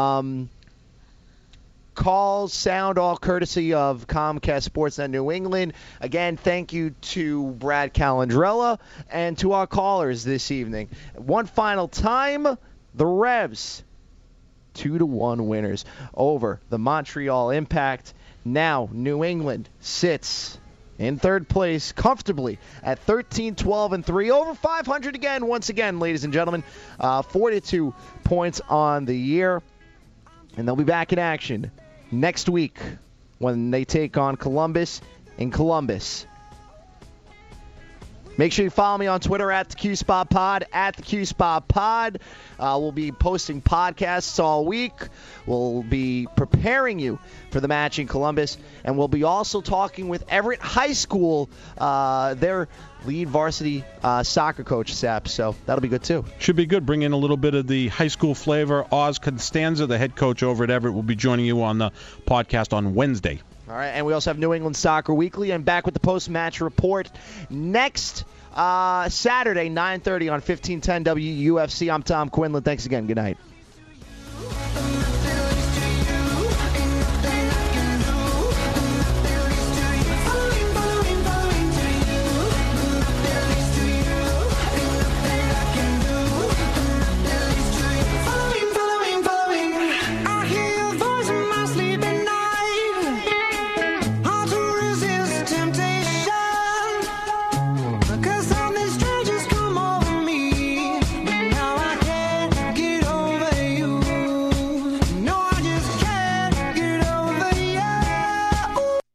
Calls, sound, all courtesy of Comcast Sportsnet New England. Again, thank you to Brad Calandrella and to our callers this evening. One final time, the Revs, 2-1 winners over the Montreal Impact. Now, New England sits in third place comfortably at 13-12-3, over 500 again, once again, ladies and gentlemen. 42 points on the year. And they'll be back in action next week when they take on Columbus in Columbus. Make sure you follow me on Twitter at the QSpotPod, at the QSpotPod. We'll be posting podcasts all week. We'll be preparing you for the match in Columbus, and we'll be also talking with Everett High School, their lead varsity soccer coach, Sap. So that'll be good, too. Should be good. Bring in a little bit of the high school flavor. Oz Constanza, the head coach over at Everett, will be joining you on the podcast on Wednesday. All right, and we also have New England Soccer Weekly, and back with the post-match report next Saturday, 9:30 on 1510 WUFC. I'm Tom Quinlan. Thanks again. Good night.